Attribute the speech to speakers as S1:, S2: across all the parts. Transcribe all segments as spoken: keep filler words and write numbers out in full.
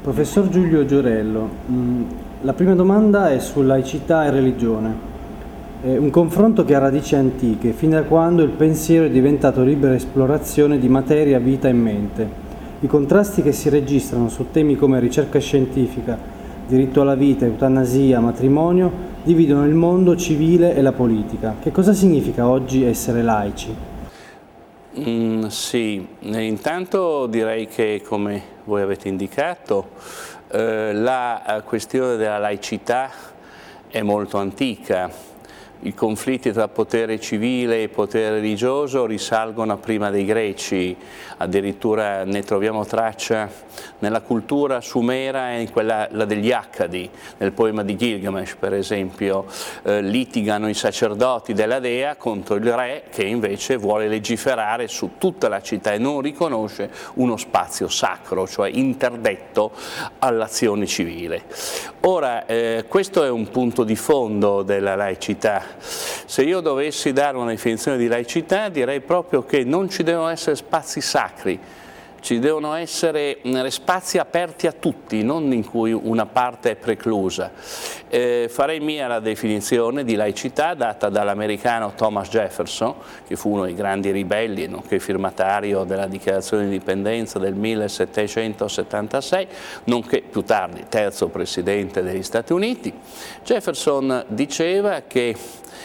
S1: Professor Giulio Giorello, mh, la prima domanda è su laicità e religione. È un confronto che ha radici antiche, fin da quando il pensiero è diventato libera esplorazione di materia, vita e mente. I contrasti che si registrano su temi come ricerca scientifica, diritto alla vita, eutanasia, matrimonio, dividono il mondo civile e la politica. Che cosa significa oggi essere laici?
S2: Mm, sì, intanto direi che, come voi avete indicato, eh, la questione della laicità è molto antica. I conflitti tra potere civile e potere religioso risalgono a prima dei Greci, addirittura ne troviamo traccia nella cultura sumera e in quella la degli Accadi, nel poema di Gilgamesh per esempio, eh, litigano i sacerdoti della dea contro il re che invece vuole legiferare su tutta la città e non riconosce uno spazio sacro, cioè interdetto all'azione civile. Ora, eh, questo è un punto di fondo della laicità. Se io dovessi dare una definizione di laicità, direi proprio che non ci devono essere spazi sacri, ci devono essere spazi aperti a tutti, non in cui una parte è preclusa. Eh, farei mia la definizione di laicità data dall'americano Thomas Jefferson, che fu uno dei grandi ribelli, nonché firmatario della Dichiarazione di Indipendenza del millesettecentosettantasei, nonché più tardi terzo presidente degli Stati Uniti. Jefferson diceva che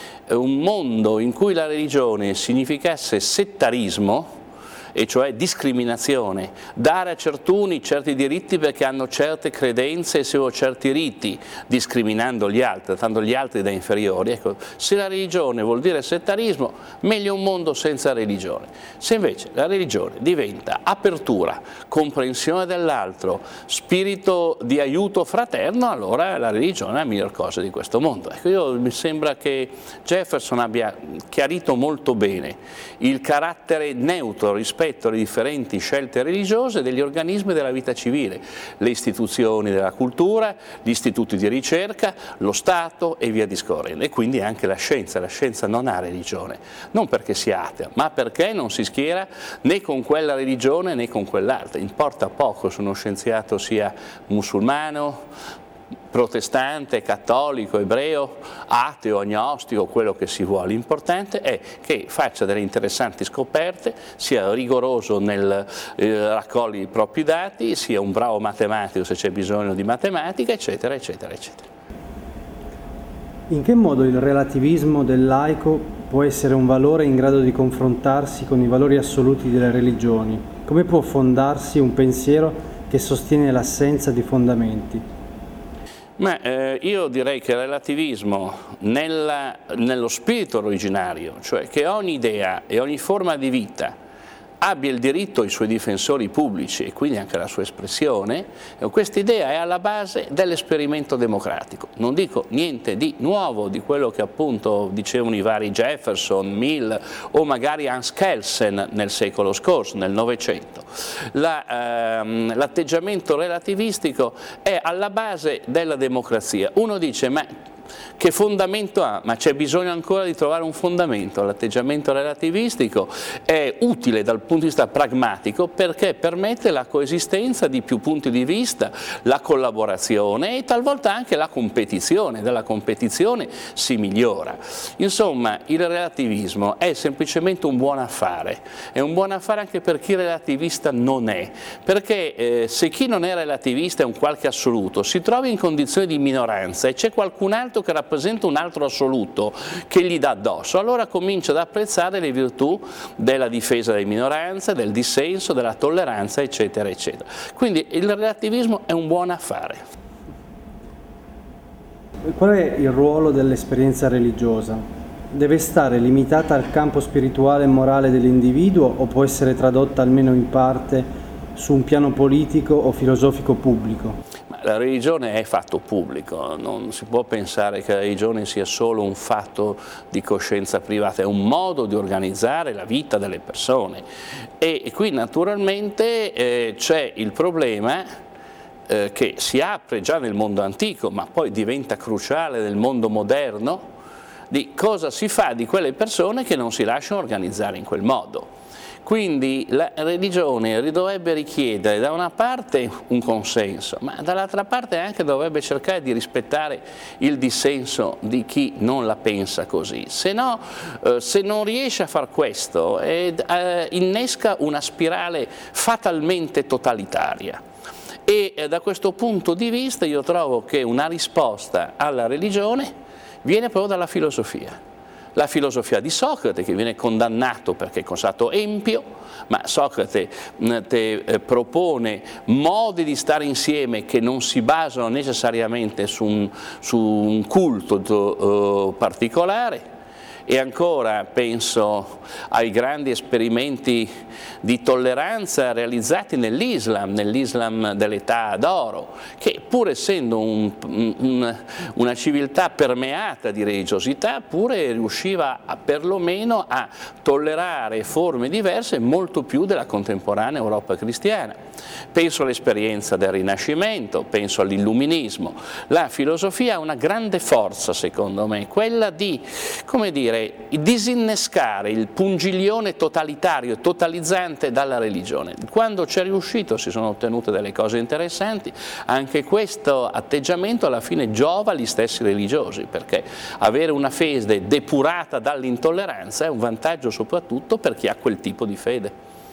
S2: un mondo in cui la religione significasse settarismo, e cioè discriminazione, dare a certuni certi diritti perché hanno certe credenze e seguono certi riti, discriminando gli altri, trattando gli altri da inferiori. Ecco, se la religione vuol dire settarismo, meglio un mondo senza religione. Se invece la religione diventa apertura, comprensione dell'altro, spirito di aiuto fraterno, allora la religione è la miglior cosa di questo mondo. Ecco, io, mi sembra che Jefferson abbia chiarito molto bene il carattere neutro rispetto alle differenti scelte religiose degli organismi della vita civile, le istituzioni della cultura, gli istituti di ricerca, lo Stato e via discorrendo, e quindi anche la scienza. La scienza non ha religione, non perché sia atea, ma perché non si schiera né con quella religione né con quell'altra. Importa poco se uno scienziato sia musulmano, protestante, cattolico, ebreo, ateo, agnostico, quello che si vuole. L'importante è che faccia delle interessanti scoperte, sia rigoroso nel eh, raccogliere i propri dati, sia un bravo matematico se c'è bisogno di matematica, eccetera, eccetera, eccetera.
S1: In che modo il relativismo del laico può essere un valore in grado di confrontarsi con i valori assoluti delle religioni? Come può fondarsi un pensiero che sostiene l'assenza di fondamenti?
S2: Ma eh, io direi che il relativismo nella, nello spirito originario, cioè che ogni idea e ogni forma di vita abbia il diritto ai suoi difensori pubblici e quindi anche alla sua espressione, questa idea è alla base dell'esperimento democratico. Non dico niente di nuovo di quello che appunto dicevano i vari Jefferson, Mill o magari Hans Kelsen nel secolo scorso, nel Novecento. La, ehm, l'atteggiamento relativistico è alla base della democrazia. Uno dice, ma che fondamento ha? Ma c'è bisogno ancora di trovare un fondamento. L'atteggiamento relativistico è utile dal punto di vista pragmatico perché permette la coesistenza di più punti di vista, la collaborazione e talvolta anche la competizione. Dalla competizione si migliora. Insomma, il relativismo è semplicemente un buon affare. È un buon affare anche per chi relativista non è, perché eh, se chi non è relativista è un qualche assoluto, si trova in condizioni di minoranza e c'è qualcun altro che rappresenta un altro assoluto che gli dà addosso, allora comincia ad apprezzare le virtù della difesa delle minoranze, del dissenso, della tolleranza, eccetera, eccetera. Quindi il relativismo è un buon affare.
S1: Qual è il ruolo dell'esperienza religiosa? Deve stare limitata al campo spirituale e morale dell'individuo o può essere tradotta almeno in parte su un piano politico o filosofico pubblico?
S2: La religione è fatto pubblico, non si può pensare che la religione sia solo un fatto di coscienza privata, è un modo di organizzare la vita delle persone e qui naturalmente eh, c'è il problema eh, che si apre già nel mondo antico ma poi diventa cruciale nel mondo moderno di cosa si fa di quelle persone che non si lasciano organizzare in quel modo. Quindi la religione dovrebbe richiedere da una parte un consenso, ma dall'altra parte anche dovrebbe cercare di rispettare il dissenso di chi non la pensa così. Se no, eh, se non riesce a far questo, eh, eh, innesca una spirale fatalmente totalitaria. E eh, da questo punto di vista io trovo che una risposta alla religione viene proprio dalla filosofia. La filosofia di Socrate, che viene condannato perché è considerato empio, ma Socrate te, eh, propone modi di stare insieme che non si basano necessariamente su un, su un culto uh, particolare. E ancora penso ai grandi esperimenti di tolleranza realizzati nell'Islam, nell'Islam dell'età d'oro, che pur essendo un, un, una civiltà permeata di religiosità, pure riusciva a, perlomeno a tollerare forme diverse molto più della contemporanea Europa cristiana. Penso all'esperienza del Rinascimento, penso all'Illuminismo. La filosofia ha una grande forza, secondo me, quella di, come dire, disinnescare il pungiglione totalitario e totalizzante dalla religione. Quando c'è riuscito si sono ottenute delle cose interessanti, anche questo atteggiamento alla fine giova agli stessi religiosi, perché avere una fede depurata dall'intolleranza è un vantaggio soprattutto per chi ha quel tipo di fede.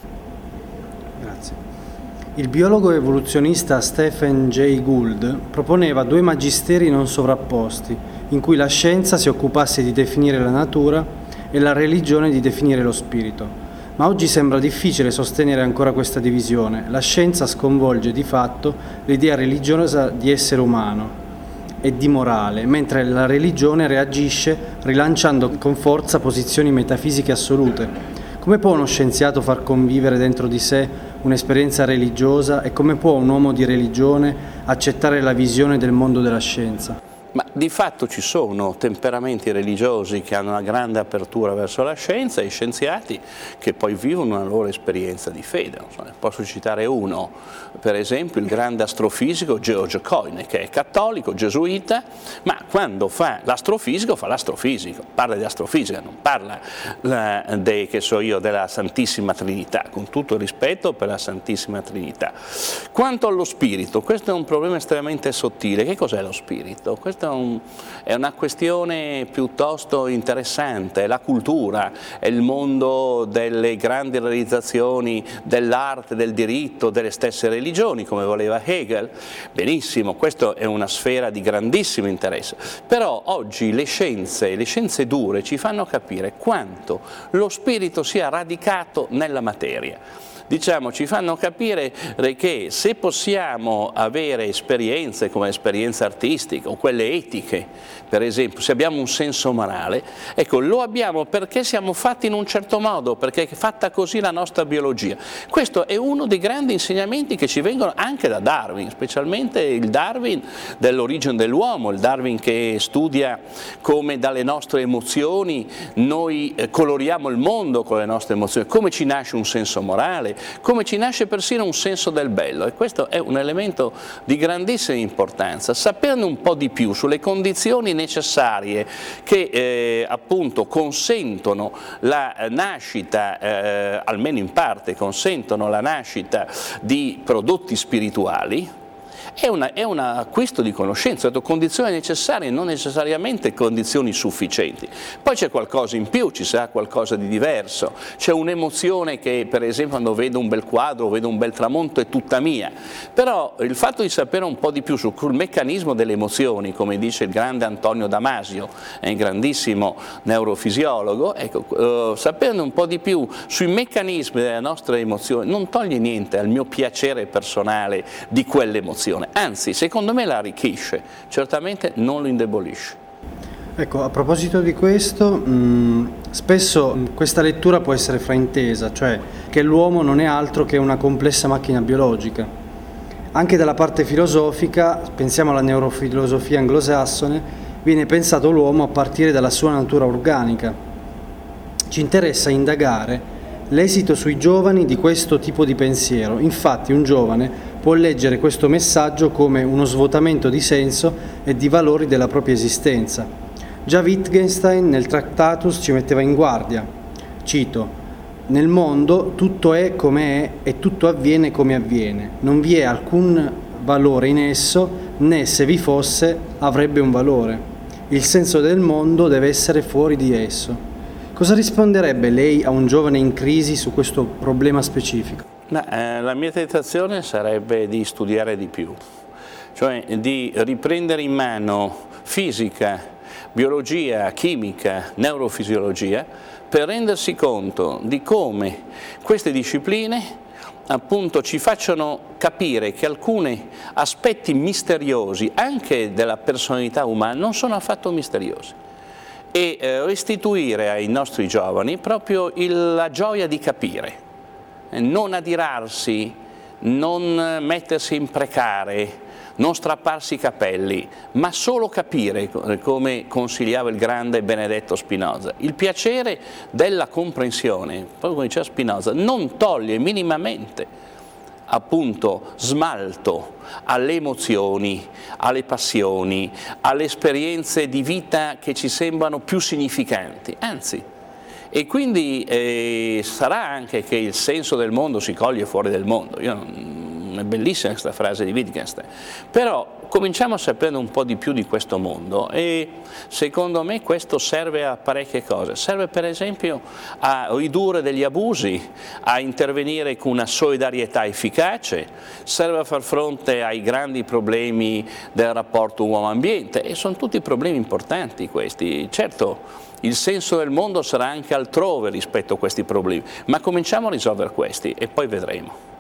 S1: Grazie. Il biologo evoluzionista Stephen Jay Gould proponeva due magisteri non sovrapposti, in cui la scienza si occupasse di definire la natura e la religione di definire lo spirito. Ma oggi sembra difficile sostenere ancora questa divisione. La scienza sconvolge di fatto l'idea religiosa di essere umano e di morale, mentre la religione reagisce rilanciando con forza posizioni metafisiche assolute. Come può uno scienziato far convivere dentro di sé un'esperienza religiosa e come può un uomo di religione accettare la visione del mondo della scienza?
S2: Ma di fatto ci sono temperamenti religiosi che hanno una grande apertura verso la scienza e scienziati che poi vivono una loro esperienza di fede. Posso citare uno, per esempio il grande astrofisico George Coyne, che è cattolico, gesuita, ma quando fa l'astrofisico fa l'astrofisico, parla di astrofisica, non parla la, de, che so io, della Santissima Trinità, con tutto il rispetto per la Santissima Trinità. Quanto allo spirito, questo è un problema estremamente sottile. Che cos'è lo spirito? Questo è, un, è una questione piuttosto interessante. La cultura, è il mondo delle grandi realizzazioni dell'arte, del diritto, delle stesse religioni, come voleva Hegel. Benissimo, questa è una sfera di grandissimo interesse. Però oggi le scienze, le scienze dure ci fanno capire quanto lo spirito sia radicato nella materia. Diciamo, ci fanno capire che se possiamo avere esperienze come esperienze artistiche o quelle etiche, per esempio, se abbiamo un senso morale, ecco, lo abbiamo perché siamo fatti in un certo modo, perché è fatta così la nostra biologia. Questo è uno dei grandi insegnamenti che ci vengono anche da Darwin, specialmente il Darwin dell'origine dell'uomo, il Darwin che studia come dalle nostre emozioni noi coloriamo il mondo con le nostre emozioni, come ci nasce un senso morale, come ci nasce persino un senso del bello, e questo è un elemento di grandissima importanza. Saperne un po' di più sulle condizioni necessarie che eh, appunto consentono la nascita, eh, almeno in parte consentono la nascita di prodotti spirituali, È, una, è un acquisto di conoscenza, condizioni necessarie, non necessariamente condizioni sufficienti. Poi c'è qualcosa in più, ci sarà qualcosa di diverso, c'è un'emozione che, per esempio, quando vedo un bel quadro, vedo un bel tramonto, è tutta mia. Però il fatto di sapere un po' di più sul meccanismo delle emozioni, come dice il grande Antonio Damasio, è un grandissimo neurofisiologo, ecco, eh, saperne un po' di più sui meccanismi delle nostre emozioni non toglie niente al mio piacere personale di quell'emozione. Anzi, secondo me la arricchisce, certamente non lo indebolisce.
S1: Ecco, a proposito di questo, mh, spesso questa lettura può essere fraintesa, cioè che l'uomo non è altro che una complessa macchina biologica. Anche dalla parte filosofica, pensiamo alla neurofilosofia anglosassone, viene pensato l'uomo a partire dalla sua natura organica. Ci interessa indagare l'esito sui giovani di questo tipo di pensiero. Infatti un giovane può leggere questo messaggio come uno svuotamento di senso e di valori della propria esistenza. Già Wittgenstein nel Tractatus ci metteva in guardia. Cito: nel mondo tutto è come è e tutto avviene come avviene, non vi è alcun valore in esso, né se vi fosse avrebbe un valore. Il senso del mondo deve essere fuori di esso. Cosa risponderebbe lei a un giovane in crisi su questo problema specifico?
S2: Ma, eh, la mia tentazione sarebbe di studiare di più, cioè di riprendere in mano fisica, biologia, chimica, neurofisiologia, per rendersi conto di come queste discipline appunto ci facciano capire che alcuni aspetti misteriosi anche della personalità umana non sono affatto misteriosi, e eh, restituire ai nostri giovani proprio il, la gioia di capire, non adirarsi, non mettersi in precare, non strapparsi i capelli, ma solo capire, come consigliava il grande Benedetto Spinoza. Il piacere della comprensione, proprio come diceva Spinoza, non toglie minimamente appunto smalto alle emozioni, alle passioni, alle esperienze di vita che ci sembrano più significanti, anzi. E quindi eh, sarà anche che il senso del mondo si coglie fuori del mondo. Io non, è bellissima questa frase di Wittgenstein, però cominciamo a sapere un po' di più di questo mondo, e secondo me questo serve a parecchie cose. Serve per esempio a ridurre degli abusi, a intervenire con una solidarietà efficace, serve a far fronte ai grandi problemi del rapporto uomo-ambiente, e sono tutti problemi importanti questi. Certo, il senso del mondo sarà anche altrove rispetto a questi problemi, ma cominciamo a risolvere questi e poi vedremo.